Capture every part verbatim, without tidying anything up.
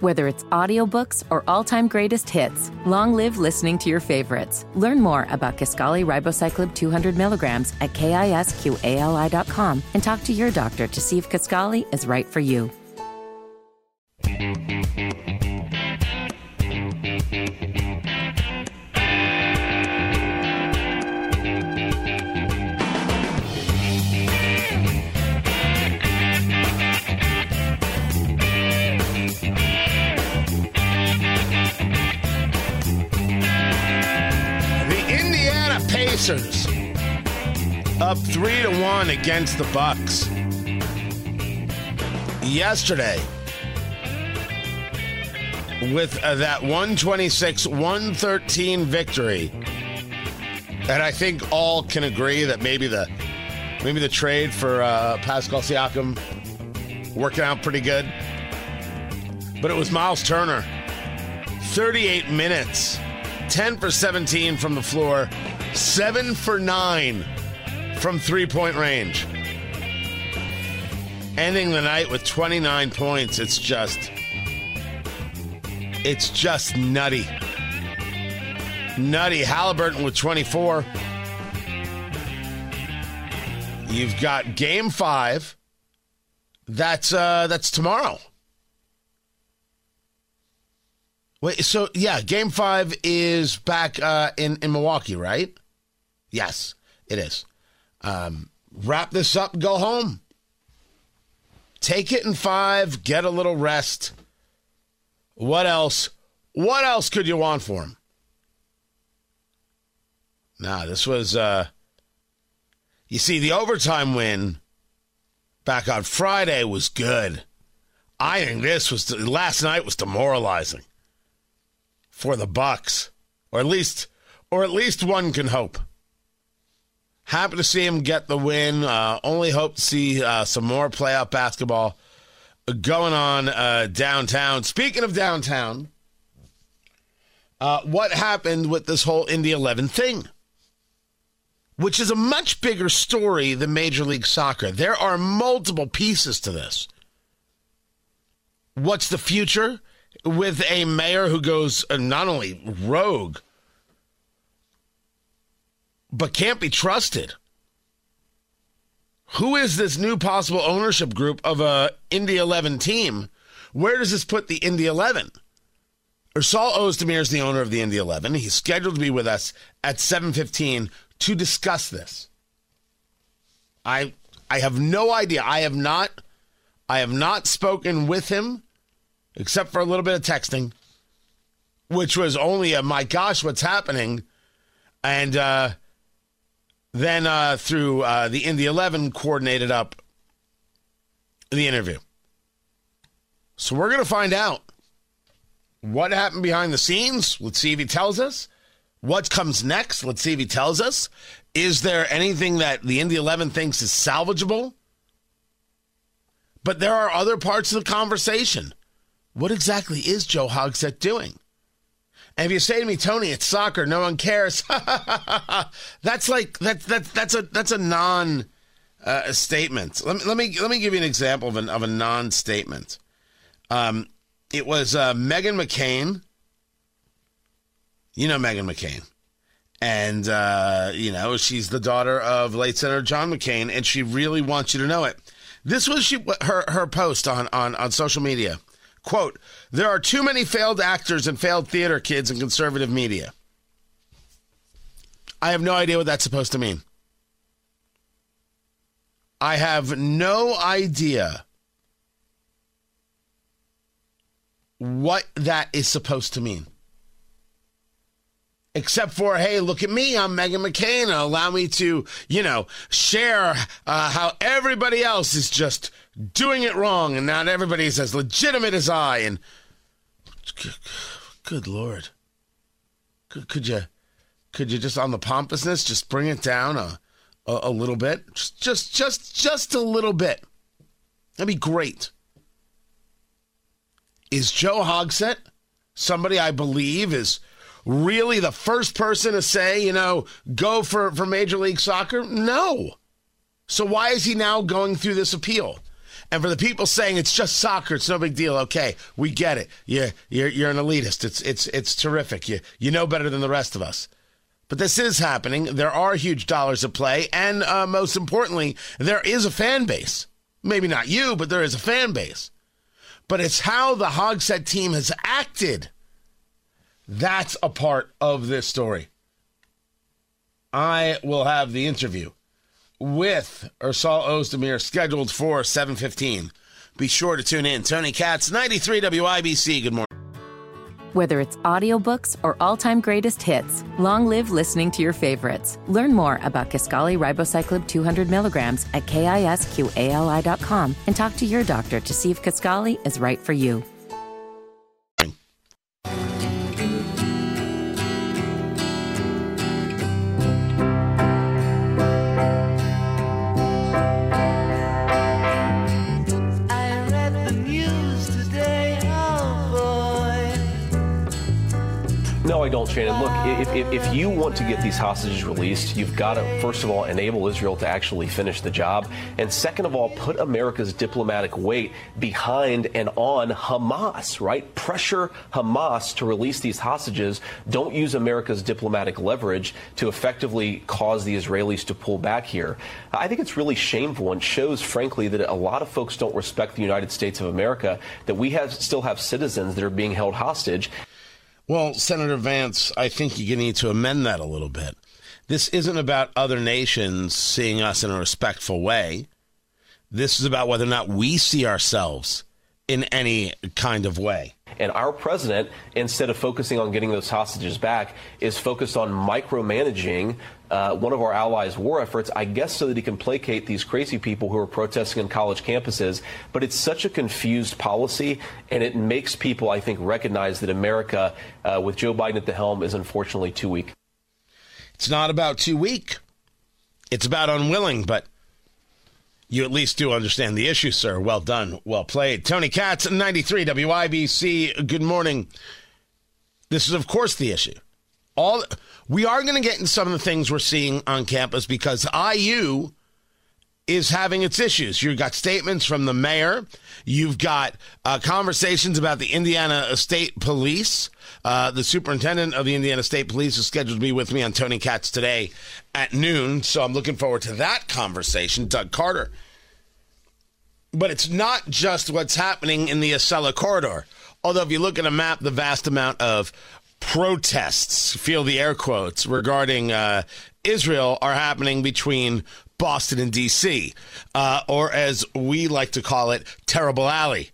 Whether it's audiobooks or all-time greatest hits, long live listening to your favorites. Learn more about Kisqali Ribociclib two hundred milligrams at kisqali dot com and talk to your doctor to see if Kisqali is right for you. Pacers up three to one against the Bucks yesterday with uh, that one twenty-six one thirteen victory, and I think all can agree that maybe the maybe the trade for uh, Pascal Siakam working out pretty good, but it was Miles Turner, thirty-eight minutes, ten for seventeen from the floor, seven for nine from three-point range. Ending the night with twenty-nine points. It's just, it's just nutty. Nutty. Halliburton with twenty-four. You've got game five. That's, uh, that's tomorrow. Wait, so, yeah, game five is back uh, in, in Milwaukee, right? Yes, it is. Um, wrap this up and go home. Take it in five, get a little rest. What else? What else could you want for him? Nah, this was, uh, you see, the overtime win back on Friday was good. I think this was, last night was demoralizing for the Bucks, or at least, or at least one can hope. Happy to see him get the win. Uh, only hope to see uh, some more playoff basketball going on uh, downtown. Speaking of downtown, uh, what happened with this whole Indy eleven thing? Which is a much bigger story than Major League Soccer. There are multiple pieces to this. What's the future with a mayor who goes uh, not only rogue, but can't be trusted? Who is this new possible ownership group of a Indy eleven team? Where does this put the Indy eleven? Ursal Ozdemir is the owner of the Indy eleven. He's scheduled to be with us at seven fifteen to discuss this. I I have no idea. I have not I have not spoken with him except for a little bit of texting, which was only a my gosh, what's happening? And uh Then uh, through uh, the Indy eleven coordinated up the interview. So we're going to find out what happened behind the scenes. Let's see if he tells us. What comes next? Let's see if he tells us. Is there anything that the Indy eleven thinks is salvageable? But there are other parts of the conversation. What exactly is Joe Hogsett doing? And if you say to me, Tony, it's soccer, no one cares. that's like that's that's that's a that's a non uh, statement. Let me let me let me give you an example of an of a non statement. Um, it was uh, Meghan McCain. You know Meghan McCain, and uh, you know she's the daughter of late Senator John McCain, and she really wants you to know it. This was she her her post on on on social media. Quote, there are too many failed actors and failed theater kids in conservative media. I have no idea what that's supposed to mean. I have no idea what that is supposed to mean. Except for, hey, look at me, I'm Meghan McCain, and allow me to, you know, share uh, how everybody else is just doing it wrong, and not everybody's as legitimate as I. And good, good Lord, could, could you, could you just on the pompousness just bring it down a, a, a little bit, just, just, just, just a little bit? That'd be great. Is Joe Hogsett somebody I believe is really the first person to say, you know, go for, for Major League Soccer? No. So why is he now going through this appeal? And for the people saying it's just soccer, it's no big deal. Okay, we get it. You're, you're, you're an elitist. It's, it's, it's terrific. You, you know better than the rest of us. But this is happening. There are huge dollars at play. And uh, most importantly, there is a fan base. Maybe not you, but there is a fan base. But it's how the Hogshead team has acted. That's a part of this story. I will have the interview with Ersal Ozdemir scheduled for seven fifteen. Be sure to tune in. Tony Katz, ninety-three W I B C. Good morning. Whether it's audiobooks or all-time greatest hits, long live listening to your favorites. Learn more about Kisqali Ribociclib two hundred milligrams at kisqali dot com and talk to your doctor to see if Kisqali is right for you. No, I don't, Shannon. Look, if, if, if you want to get these hostages released, you've got to, first of all, enable Israel to actually finish the job. And second of all, put America's diplomatic weight behind and on Hamas, right? Pressure Hamas to release these hostages. Don't use America's diplomatic leverage to effectively cause the Israelis to pull back here. I think it's really shameful and shows, frankly, that a lot of folks don't respect the United States of America, that we have still have citizens that are being held hostage. Well, Senator Vance, I think you need to amend that a little bit. This isn't about other nations seeing us in a respectful way. This is about whether or not we see ourselves in any kind of way. And our president, instead of focusing on getting those hostages back, is focused on micromanaging uh, one of our allies' war efforts, I guess so that he can placate these crazy people who are protesting on college campuses. But it's such a confused policy, and it makes people, I think, recognize that America, uh, with Joe Biden at the helm, is unfortunately too weak. It's not about too weak. It's about unwilling, but you at least do understand the issue, sir. Well done. Well played. Tony Katz, ninety-three W I B C. Good morning. This is, of course, the issue. All we are going to get into some of the things we're seeing on campus because I U is having its issues. You've got statements from the mayor. You've got uh, conversations about the Indiana State Police. Uh, the superintendent of the Indiana State Police is scheduled to be with me on Tony Katz today at noon, so I'm looking forward to that conversation. Doug Carter. But it's not just what's happening in the Acela corridor. Although if you look at a map, the vast amount of protests, feel the air quotes, regarding uh, Israel are happening between Boston and D C, uh, or as we like to call it, Terrible Alley.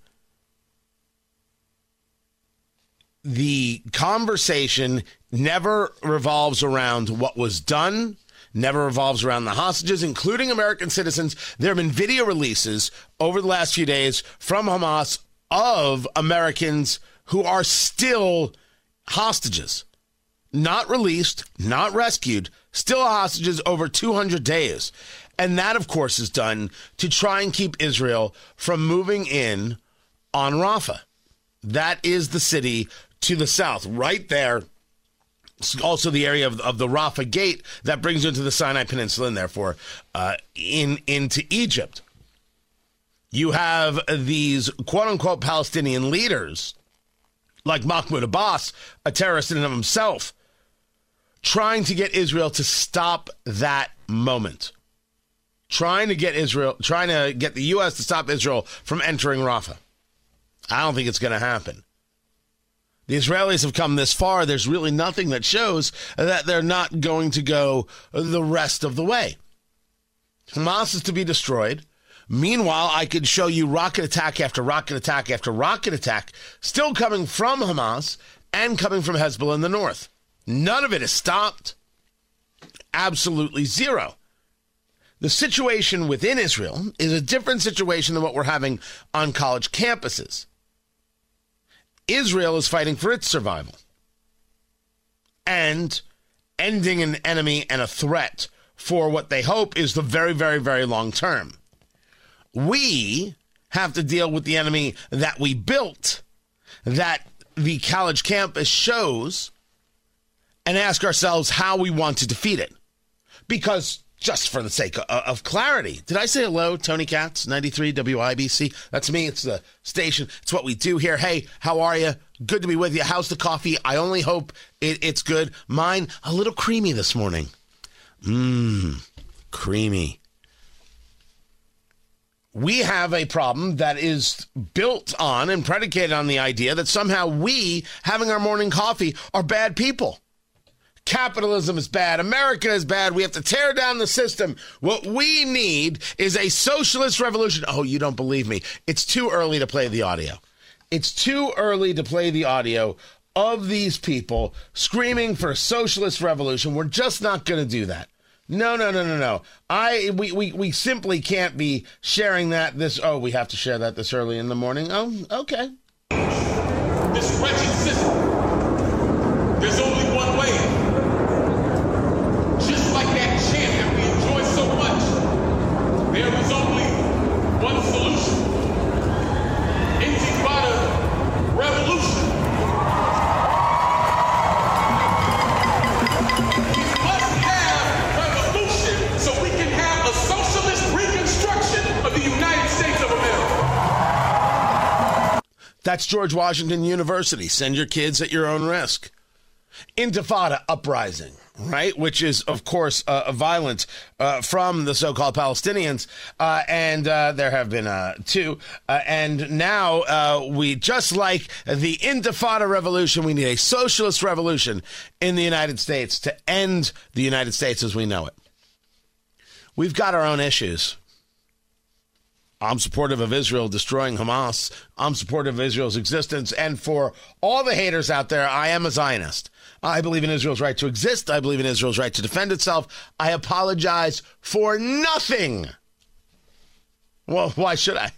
The conversation never revolves around what was done, never revolves around the hostages, including American citizens. There have been video releases over the last few days from Hamas of Americans who are still hostages. Not released, not rescued, still hostages over two hundred days. And that, of course, is done to try and keep Israel from moving in on Rafah. That is the city to the south, right there. It's also the area of, of the Rafah Gate that brings you into the Sinai Peninsula and therefore uh, in into Egypt. You have these quote-unquote Palestinian leaders like Mahmoud Abbas, a terrorist in and of himself, trying to get Israel to stop that moment. Trying to get Israel, trying to get the U S to stop Israel from entering Rafah. I don't think it's going to happen. The Israelis have come this far. There's really nothing that shows that they're not going to go the rest of the way. Hamas is to be destroyed. Meanwhile, I could show you rocket attack after rocket attack after rocket attack still coming from Hamas and coming from Hezbollah in the north. None of it is stopped. Absolutely zero. The situation within Israel is a different situation than what we're having on college campuses. Israel is fighting for its survival and ending an enemy and a threat for what they hope is the very, very, very long term. We have to deal with the enemy that we built, that the college campus shows, and ask ourselves how we want to defeat it. Because just for the sake of, of clarity. Did I say hello, Tony Katz, ninety-three W I B C? That's me. It's the station. It's what we do here. Hey, how are you? Good to be with you. How's the coffee? I only hope it, it's good. Mine, a little creamy this morning. Mmm, creamy. We have a problem that is built on and predicated on the idea that somehow we, having our morning coffee, are bad people. Capitalism is bad. America is bad. We have to tear down the system. What we need is a socialist revolution. Oh, you don't believe me. It's too early to play the audio. It's too early to play the audio of these people screaming for a socialist revolution. We're just not going to do that. No, no, no, no, no. I we, we, we simply can't be sharing that this. Oh, we have to share that this early in the morning. Oh, okay. This wretched system. There's only one way. Just like that chant that we enjoy so much, there is only one solution. Intifada revolution. We must have revolution so we can have a socialist reconstruction of the United States of America. That's George Washington University. Send your kids at your own risk. Intifada uprising, right? Which is, of course, uh, a violence uh, from the so-called Palestinians. Uh, and uh, there have been uh, two. Uh, and now uh, we, just like the Intifada revolution, we need a socialist revolution in the United States to end the United States as we know it. We've got our own issues. I'm supportive of Israel destroying Hamas. I'm supportive of Israel's existence. And for all the haters out there, I am a Zionist. I believe in Israel's right to exist. I believe in Israel's right to defend itself. I apologize for nothing. Well, why should I?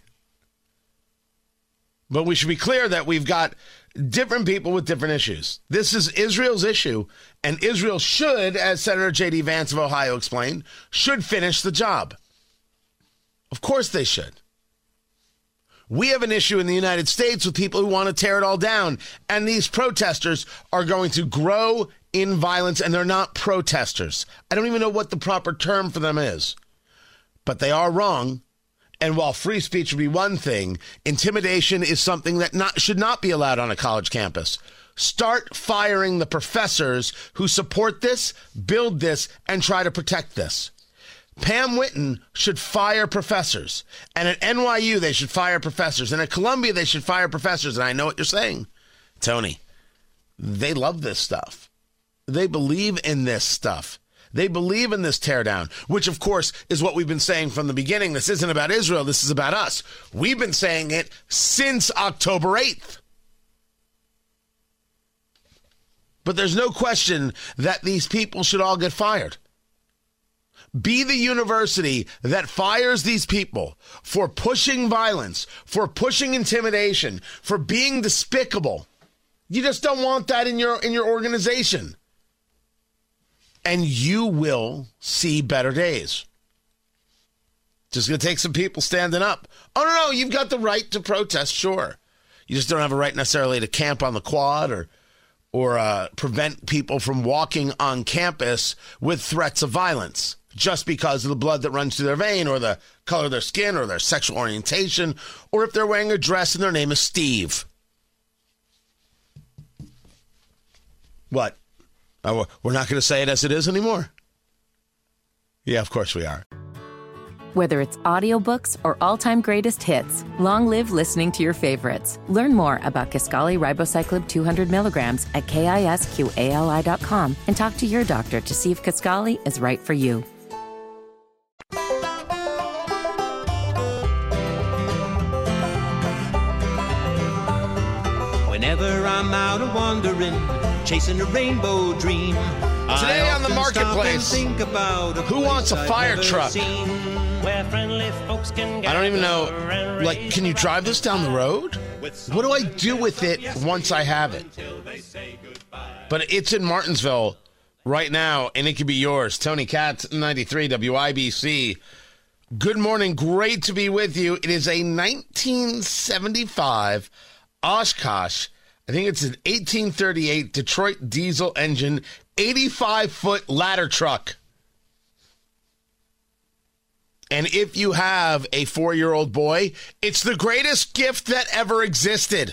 But we should be clear that we've got different people with different issues. This is Israel's issue, and Israel should, as Senator J D Vance of Ohio explained, should finish the job. Of course they should. We have an issue in the United States with people who want to tear it all down. And these protesters are going to grow in violence, and they're not protesters. I don't even know what the proper term for them is. But they are wrong. And while free speech would be one thing, intimidation is something that not, should not be allowed on a college campus. Start firing the professors who support this, build this, and try to protect this. Pam Whitten should fire professors. And at N Y U, they should fire professors. And at Columbia, they should fire professors. And I know what you're saying, Tony. They love this stuff. They believe in this stuff. They believe in this teardown, which, of course, is what we've been saying from the beginning. This isn't about Israel. This is about us. We've been saying it since October eighth. But there's no question that these people should all get fired. Be the university that fires these people for pushing violence, for pushing intimidation, for being despicable. You just don't want that in your in your organization. And you will see better days. Just going to take some people standing up. Oh, no, no, you've got the right to protest, sure. You just don't have a right necessarily to camp on the quad or or uh, prevent people from walking on campus with threats of violence just because of the blood that runs through their vein or the color of their skin or their sexual orientation or if they're wearing a dress and their name is Steve. What? Oh, we're not going to say it as it is anymore? Yeah, of course we are. Whether it's audiobooks or all-time greatest hits, long live listening to your favorites. Learn more about Kisqali Ribociclib two hundred milligrams at kisqali dot com and talk to your doctor to see if Kisqali is right for you. Whenever I'm out of wandering, chasing a rainbow dream. Today on the marketplace, who wants a fire truck? I don't even know, like, can you drive this down the road? What do I do with it once I have it? But it's in Martinsville right now, and it could be yours. Tony Katz, ninety-three W I B C. Good morning. Great to be with you. It is a nineteen seventy-five Oshkosh. I think it's an eighteen thirty-eight Detroit diesel engine, eighty-five foot ladder truck. And if you have a four-year-old boy, it's the greatest gift that ever existed.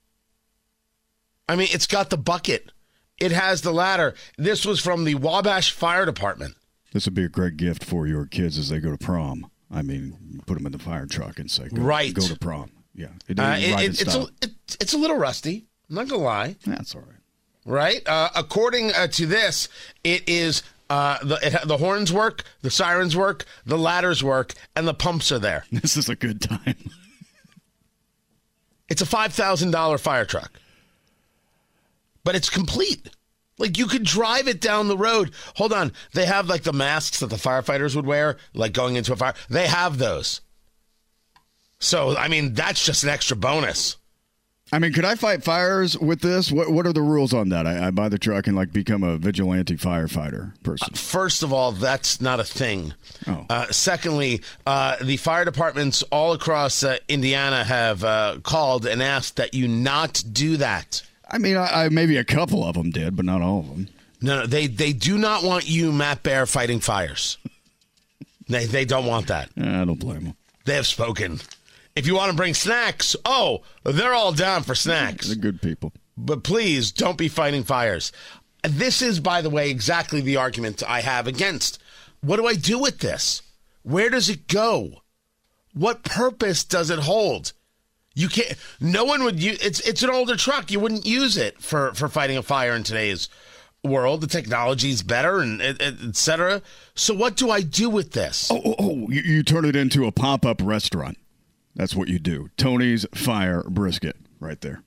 I mean, it's got the bucket. It has the ladder. This was from the Wabash Fire Department. This would be a great gift for your kids as they go to prom. I mean, put them in the fire truck and say, go, right. go to prom. Yeah. It, uh, it, it, it's, a, it, it's a little rusty. I'm not going to lie. That's all right. Right? Uh, according uh, to this, it is uh, the it, the horns work, the sirens work, the ladders work, and the pumps are there. This is a good time. It's a five thousand dollars fire truck. But it's complete. Like, you could drive it down the road. Hold on. They have, like, the masks that the firefighters would wear, like, going into a fire. They have those. So, I mean, that's just an extra bonus. I mean, could I fight fires with this? What What are the rules on that? I, I buy the truck and, like, become a vigilante firefighter person. Uh, first of all, that's not a thing. Oh. Uh, secondly, uh, the fire departments all across uh, Indiana have uh, called and asked that you not do that. I mean, I, I maybe a couple of them did, but not all of them. No, no, they they do not want you, Matt Bear, fighting fires. They they don't want that. I don't blame them. They have spoken. If you want to bring snacks, oh, they're all down for snacks. They're good people. But please don't be fighting fires. This is, by the way, exactly the argument I have against. What do I do with this? Where does it go? What purpose does it hold? You can't. No one would use. It's it's an older truck. You wouldn't use it for, for fighting a fire in today's world. The technology's better, and et, et cetera. So what do I do with this? Oh, oh, oh. You, you turn it into a pop up restaurant. That's what you do. Tony's Fire Brisket, right there.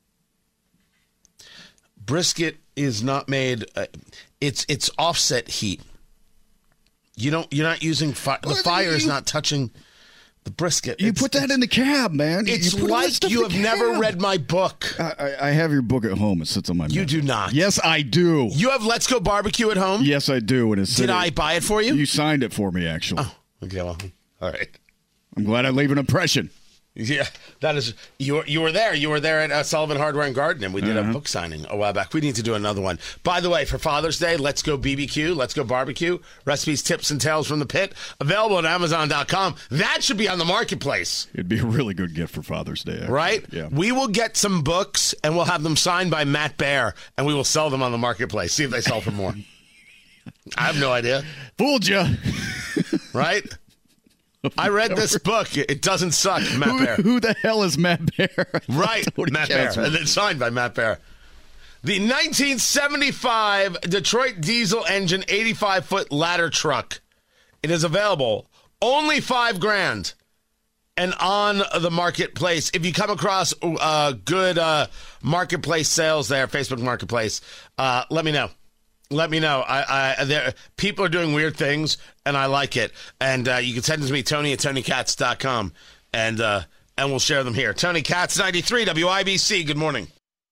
Brisket is not made. Uh, it's it's offset heat. You don't. You're not using fire. The fire is not touching the brisket. You it's, put that in the cab, man. It's you like you have never read my book. I, I, I have your book at home. It sits on my. You bed. do not. Yes, I do. You have Let's Go Barbecue at home. Yes, I do. And it's Did I buy it for you? You signed it for me, actually. Oh, okay. Well, all right. I'm glad I leave an impression. Yeah, that is. You were, you were there. You were there at uh, Sullivan Hardware and Garden, and we did uh-huh. a book signing a while back. We need to do another one. By the way, for Father's Day, Let's Go B B Q, Let's Go Barbecue, recipes, tips, and tales from the pit, available at Amazon dot com. That should be on the marketplace. It'd be a really good gift for Father's Day. Actually. Right? Yeah. We will get some books, and we'll have them signed by Matt Bear, and we will sell them on the marketplace. See if they sell for more. I have no idea. Fooled you. Right? I read this book. It doesn't suck, Matt who, Bear. Who the hell is Matt Bear? Right, Matt Bear. And it's signed by Matt Bear. The nineteen seventy-five Detroit diesel engine eighty-five foot ladder truck. It is available. Only five grand. And on the marketplace. If you come across uh, good uh, marketplace sales there, Facebook Marketplace, uh, let me know. Let me know. I, I, there, people are doing weird things, and I like it. And uh, you can send them to me, Tony at Tony Katz dot com, and uh, and we'll share them here. Tony Katz, ninety-three W I B C. Good morning.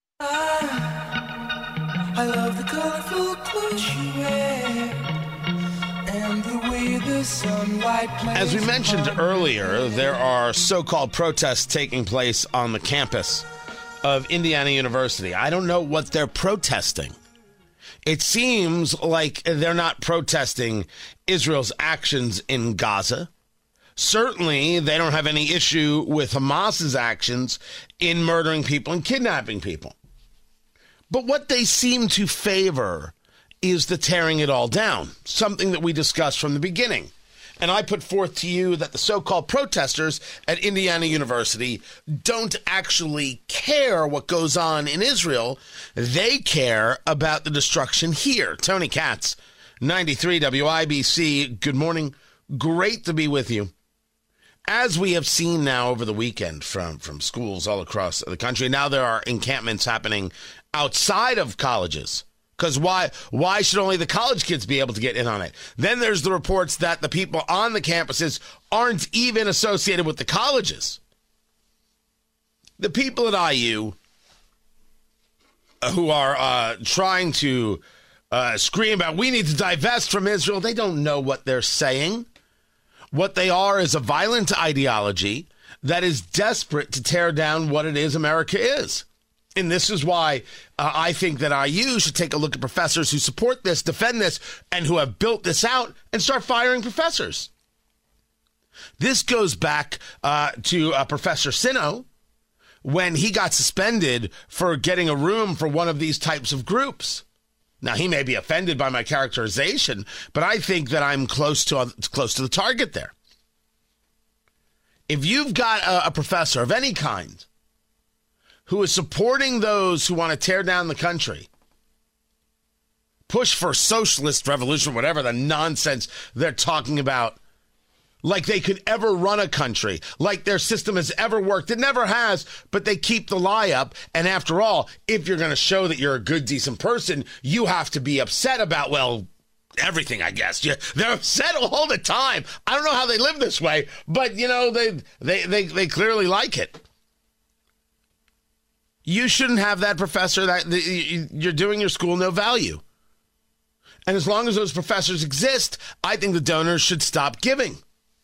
I, I love the colorful clothes you wear, and the way the sunlight plays. As we mentioned earlier, there are so-called protests taking place on the campus of Indiana University. I don't know what they're protesting. It seems like they're not protesting Israel's actions in Gaza. Certainly, they don't have any issue with Hamas's actions in murdering people and kidnapping people. But what they seem to favor is the tearing it all down, something that we discussed from the beginning. And I put forth to you that the so-called protesters at Indiana University don't actually care what goes on in Israel. They care about the destruction here. Tony Katz, ninety-three W I B C. Good morning. Great to be with you. As we have seen now over the weekend from, from schools all across the country, now there are encampments happening outside of colleges. Because why why should only the college kids be able to get in on it? Then there's the reports that the people on the campuses aren't even associated with the colleges. The people at I U who are uh, trying to uh, scream about, we need to divest from Israel, they don't know what they're saying. What they are is a violent ideology that is desperate to tear down what it is America is. And this is why uh, I think that I U should take a look at professors who support this, defend this, and who have built this out and start firing professors. This goes back uh, to uh, Professor Sino when he got suspended for getting a room for one of these types of groups. Now, he may be offended by my characterization, but I think that I'm close to uh, close to the target there. If you've got a, a professor of any kind who is supporting those who want to tear down the country, push for socialist revolution, whatever the nonsense they're talking about, like they could ever run a country, like their system has ever worked. It never has, but they keep the lie up. And after all, if you're going to show that you're a good, decent person, you have to be upset about, well, everything, I guess. Yeah, they're upset all the time. I don't know how they live this way, but, you know, they they they, they clearly like it. You shouldn't have that professor. That you're doing your school no value. And as long as those professors exist, I think the donors should stop giving.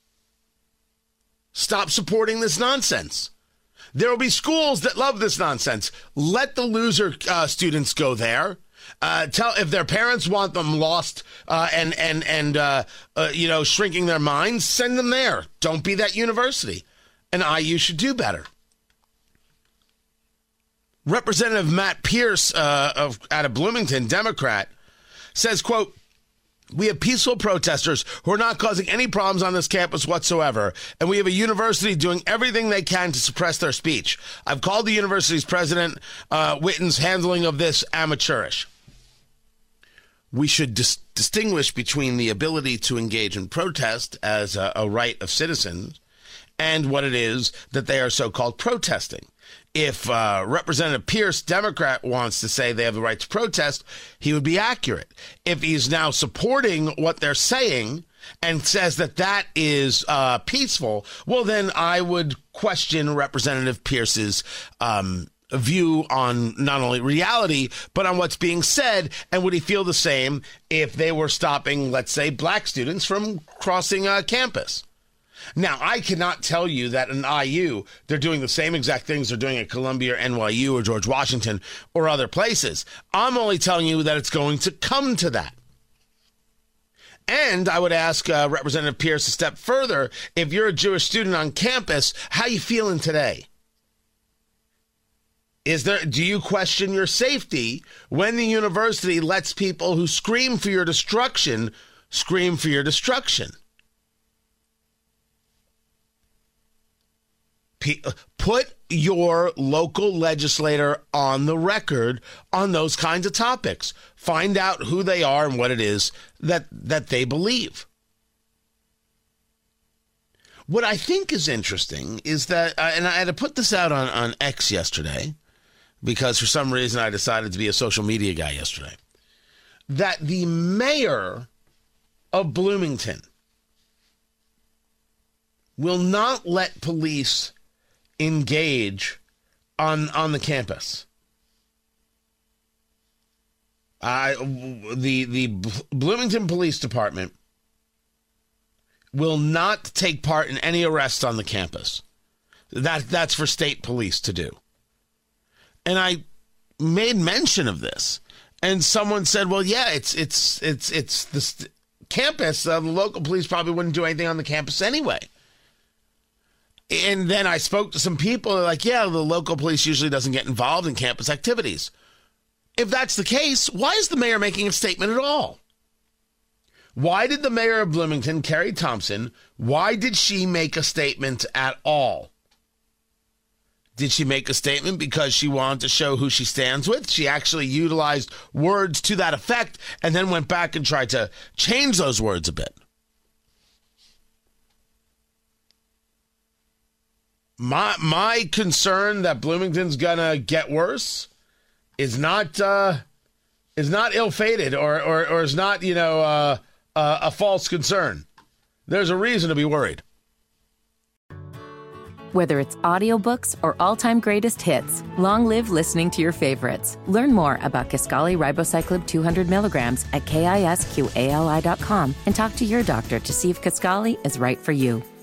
Stop supporting this nonsense. There will be schools that love this nonsense. Let the loser uh, students go there. Uh, tell if their parents want them lost uh, and and and uh, uh, you know, shrinking their minds, send them there. Don't be that university. And I U should do better. Representative Matt Pierce uh, of out of Bloomington, Democrat, says, quote, "We have peaceful protesters who are not causing any problems on this campus whatsoever, and we have a university doing everything they can to suppress their speech. I've called the university's president, uh, Witten's handling of this amateurish." We should dis- distinguish between the ability to engage in protest as a, a right of citizens and what it is that they are so-called protesting. If uh, Representative Pierce, Democrat, wants to say they have the right to protest, he would be accurate. If he's now supporting what they're saying and says that that is uh, peaceful, well, then I would question Representative Pierce's um, view on not only reality, but on what's being said. And would he feel the same if they were stopping, let's say, black students from crossing uh, campus? Now, I cannot tell you that in I U, they're doing the same exact things they're doing at Columbia or N Y U or George Washington or other places. I'm only telling you that it's going to come to that. And I would ask uh, Representative Pierce a step further. If you're a Jewish student on campus, how you feeling today? Is there, do you question your safety when the university lets people who scream for your destruction scream for your destruction? Put your local legislator on the record on those kinds of topics. Find out who they are and what it is that, that they believe. What I think is interesting is that, uh, and I had to put this out on, on X yesterday, because for some reason I decided to be a social media guy yesterday, that the mayor of Bloomington will not let police engage on on the campus. Uh, the the Bloomington Police Department will not take part in any arrests on the campus. That that's for state police to do. And I made mention of this, and someone said, "Well, yeah, it's it's it's it's the st- campus. Uh, the local police probably wouldn't do anything on the campus anyway." And then I spoke to some people like, yeah, the local police usually doesn't get involved in campus activities. If that's the case, why is the mayor making a statement at all? Why did the mayor of Bloomington, Carrie Thompson, why did she make a statement at all? Did she make a statement because she wanted to show who she stands with? She actually utilized words to that effect and then went back and tried to change those words a bit. My my concern that Bloomington's gonna get worse is not uh, is not ill-fated or, or or is not, you know, uh, uh, a false concern. There's a reason to be worried. Whether it's audiobooks or all-time greatest hits, long live listening to your favorites. Learn more about Kisqali Ribociclib two hundred milligrams at kisqali dot com and talk to your doctor to see if Kisqali is right for you.